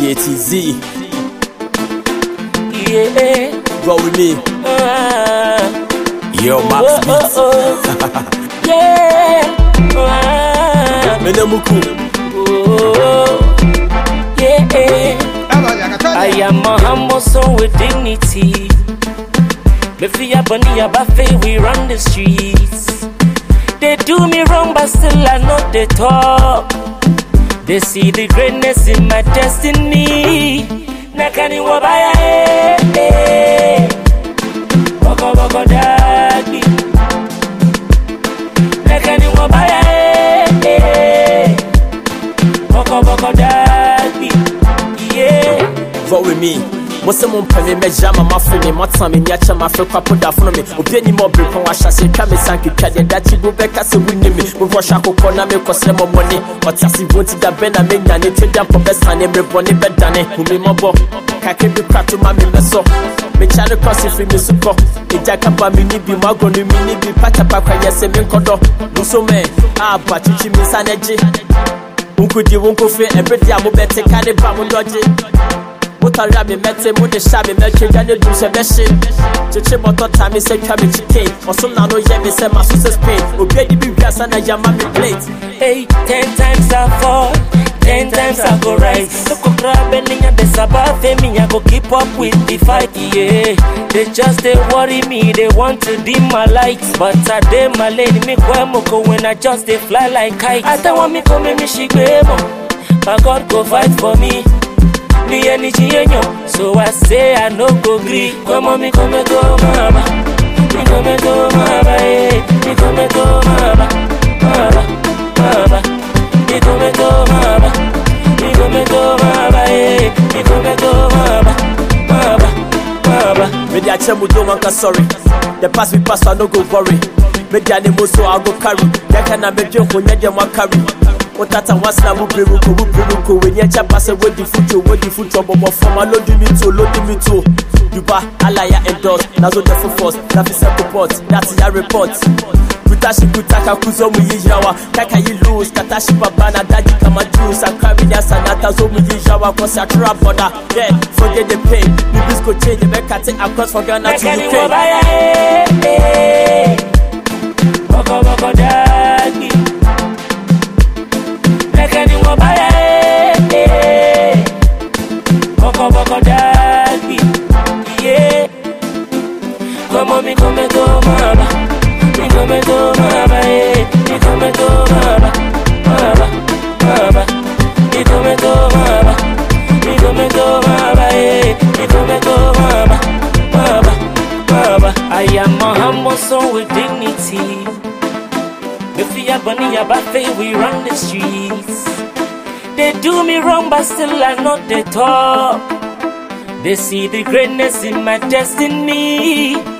JTZ. Yeah. Roll with me. Yo, Max Beats. Yeah. Menemuku. Yeah. I am a humble soul with dignity. Mefia Bani Abafe, we run the streets. They do me wrong, but still I know they talk. They see the greatness in my destiny. Nakani wabaya boko boko dagi. Nakani wabaya boko boko dagi. Yeah. Vote with me. Most of my penny me jama my friend my time in yacha my friend kwa put for me. Obiani mo break on washa se kame sanki pade that you go back as a win me. We wash akoko na me kosle mo money. But as you want to ben na me nyane trade jam for best and every bonny bed dane. Who me mo bo kake bi crack to my me so. Me chale cross free me suko. E jaka pa me ni bi mago ni mi ni bi pata pa kwa yese me kodo. Muso me ba chichi mi saneji. Unku di wonko fe every day mo bete kare ba mo doje. Mutara me mete mo de sha me meke jane du se beshi. Cheche moto time say kwa me chicken. Oso na no ye me say my success pain. Obi di bi wiasa na yama me plate. Hey, 10 times I fall, 10 times I go rise. Look up grabbing ya best above me, I go keep up with the fight, yeah. They just they worry me, they want to dim my lights. But I dem my lane, me kwemoko when I just they fly like kites. I don't want me come me shigwemo, but God go fight for me. Me energy so I say I no go gree. Come on, me come go mama, me come go mama, me come go mama, mama, mama, me come go mama, me come go mama, me come go mama, mama, mama. Me dia chemu do manka sorry. The past we pass I no go worry. Me dia ne mo so I go carry. Yaka na me dwe ko nya dem wa carry. Otata wasna mu peruko when ya chapa se we di future bobo forma load me to Duba alaya endorse nazo the force na fi support that's your report kutashi kutaka kuzo mu yijawa kaka yi lose katashi baba na daji kama juice akami ya sanata zo mu yijawa cause I trap border yeah forget the pain the bisco change me cutting across from Ghana to UK boko boko dagi. Nakani wabaya boko boko dagi. Yeah. Come on, me come go mama, me come go mama, me come go mama, mama, mama, me come go mama, me come go mama, me come go mama, mama, mama. I am a humble soul with dignity. Mefia Bani Abafe, we run the streets. They do me wrong, but still I know they talk. They see the greatness in my destiny.